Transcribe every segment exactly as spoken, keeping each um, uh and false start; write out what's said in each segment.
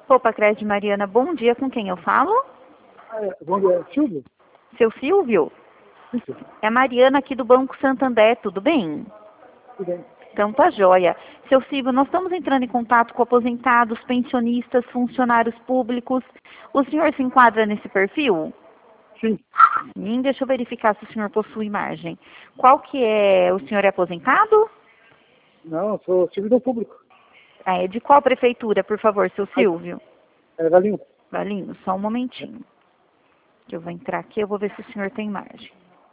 Opa, Crédito Mariana, bom dia, com quem eu falo? Ah, é, bom dia, Silvio? Seu Silvio? Isso, É a Mariana aqui do Banco Santander, tudo bem? tudo bem. Então tá joia. Seu Silvio, nós estamos entrando em contato com aposentados, pensionistas, funcionários públicos. O senhor se enquadra nesse perfil? Sim. Sim, deixa eu verificar se o senhor possui margem. Qual que é? O senhor é aposentado? Não, eu sou servidor público. Ah, é de qual prefeitura, por favor, seu Silvio? É, Valinho. Valinho, só um momentinho. Que eu vou entrar aqui, eu vou ver se o senhor tem margem.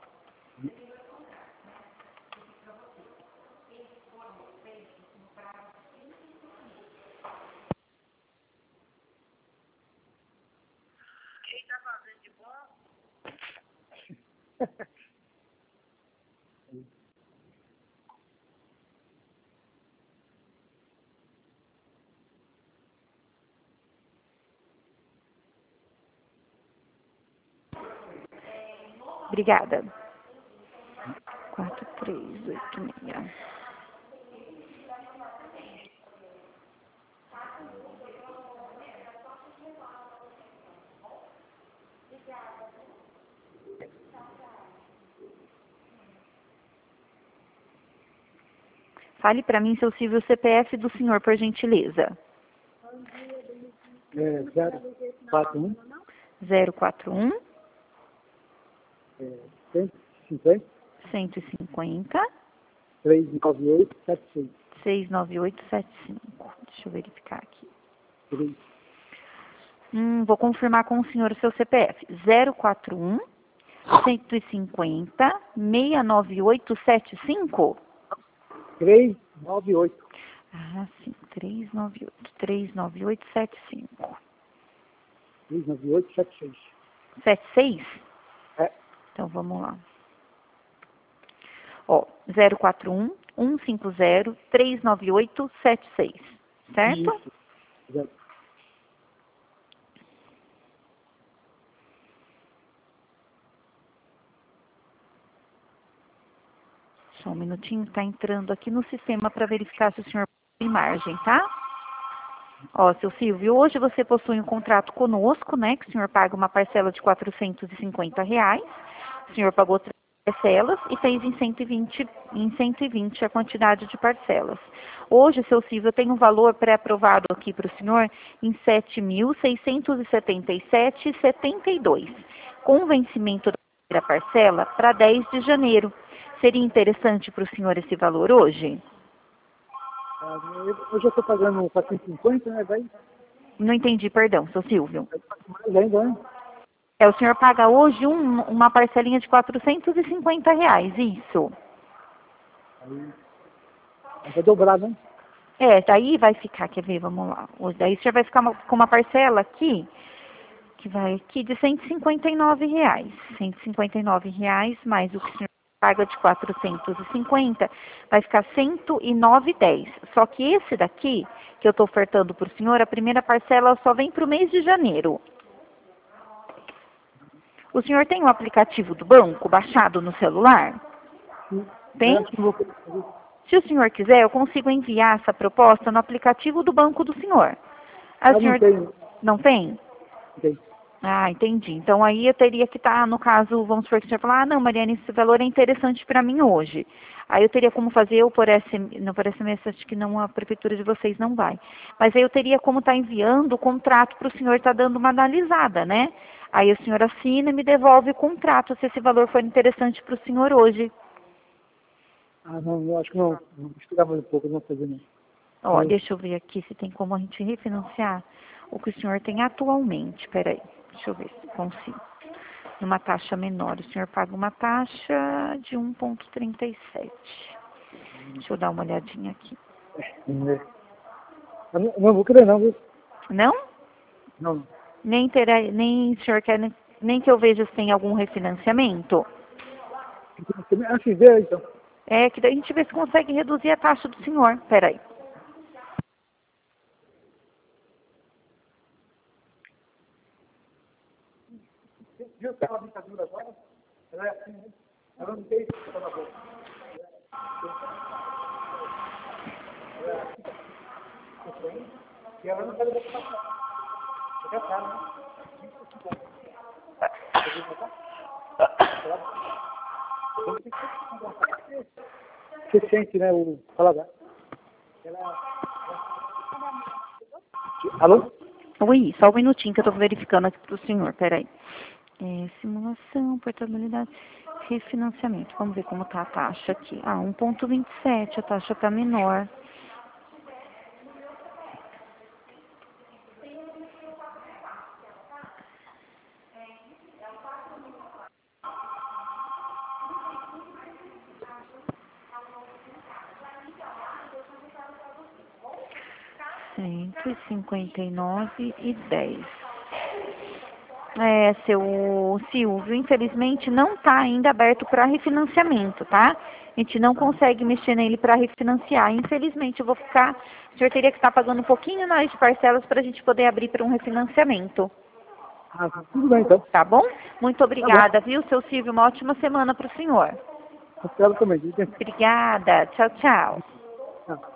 Obrigada. quatro, três, oito, seis. Fale para mim, seu Silvio, o C P F do senhor, por gentileza. É, zero quatro um, zero quatro um, é, cento e cinquenta, cento e cinquenta, trezentos e noventa e oito, setenta e seis. seiscentos e noventa e oito, setenta e cinco. Deixa eu verificar aqui. Três. Hum, vou confirmar com o senhor o seu C P F. zero quatro um, cento e cinquenta, seiscentos e noventa e oito, setenta e cinco? trezentos e noventa e oito. Ah, sim. trezentos e noventa e oito. trezentos e noventa e oito, setenta e cinco. trezentos e noventa e oito, setenta e seis. setenta e seis? É, Então, vamos lá. Ó, zero quatro um, cento e cinquenta, trezentos e noventa e oito, setenta e seis. Certo? isso. Zero. Só um minutinho, está entrando aqui no sistema para verificar se o senhor tem margem, tá? Ó, seu Silvio, hoje você possui um contrato conosco, né? Que o senhor paga uma parcela de quatrocentos e cinquenta reais. O senhor pagou três parcelas e fez em cento e vinte, em cento e vinte a quantidade de parcelas. Hoje, seu Silvio, eu tenho um valor pré-aprovado aqui para o senhor em sete mil seiscentos e setenta e sete reais e setenta e dois centavos, com vencimento da primeira parcela para dez de janeiro. Seria interessante para o senhor esse valor hoje? Ah, eu- hoje eu estou pagando quatrocentos e cinquenta, né? Vai, Não entendi, perdão, seu Silvio. vai mais ainda, né? É, o senhor paga hoje um- uma parcelinha de quatrocentos e cinquenta reais, isso. Aí, aí vai dobrar, né? É, daí vai ficar, quer ver, vamos lá. Hoje, daí o senhor vai ficar uma- com uma parcela aqui, que vai aqui de cento e cinquenta e nove reais. cento e cinquenta e nove reais mais o que o senhor paga de quatrocentos e cinquenta, vai ficar cento e nove e dez. Só que esse daqui, que eu estou ofertando para o senhor, a primeira parcela só vem para o mês de janeiro. O senhor tem o aplicativo do banco baixado no celular? Sim. Tem? Eu acho que não vou fazer. Se o senhor quiser, eu consigo enviar essa proposta no aplicativo do banco do senhor. Ah, o Ah, não senhor tem. não tem? Não tem. Ah, entendi. Então aí eu teria que estar, no caso, vamos supor que o senhor falar, ah, não, Mariana, esse valor é interessante para mim hoje. Aí eu teria como fazer, eu por S M, não por S M S, acho que não, a prefeitura de vocês não vai. Mas aí eu teria como estar enviando o contrato para o senhor estar dando uma analisada, né? Aí o senhor assina e me devolve o contrato, se esse valor for interessante para o senhor hoje. Ah, não, eu acho que não. Vou estudar mais um pouco, não vou fazer não. Ó, Eu- deixa eu ver aqui se tem como a gente refinanciar o que o senhor tem atualmente. Peraí, deixa eu ver se consigo. Numa taxa menor, o senhor paga uma taxa de um vírgula trinta e sete. Deixa eu dar uma olhadinha aqui. É. Eu não, não vou querer não, viu? Não? Não. Nem, terá, nem o senhor quer, nem, nem que eu veja se tem algum refinanciamento? Assim, vê aí, então. É, que daí a gente vê se consegue reduzir a taxa do senhor. Peraí. Viu aquela brincadeira agora? Ela é assim, né? Ela não tem isso que tá na boca. E ela não quer deixar passar. É caro, né? Você sente, né, o paladar. Ela... Alô? Oi, só um minutinho que eu estou verificando aqui para o senhor, peraí. É, simulação, portabilidade, refinanciamento. Vamos ver como está a taxa aqui. Ah, um ponto vinte e sete, a taxa está menor. cento e cinquenta e nove e dez. É, seu Silvio, infelizmente não está ainda aberto para refinanciamento, tá? A gente não consegue mexer nele para refinanciar. Infelizmente, eu vou ficar... O senhor teria que estar pagando um pouquinho mais de parcelas para a gente poder abrir para um refinanciamento. Ah, tudo bem, então. Tá bom? Muito Tá obrigada, bom. viu, seu Silvio? Uma ótima semana para o senhor. Espero também. Obrigada. Tchau, tchau. Tchau.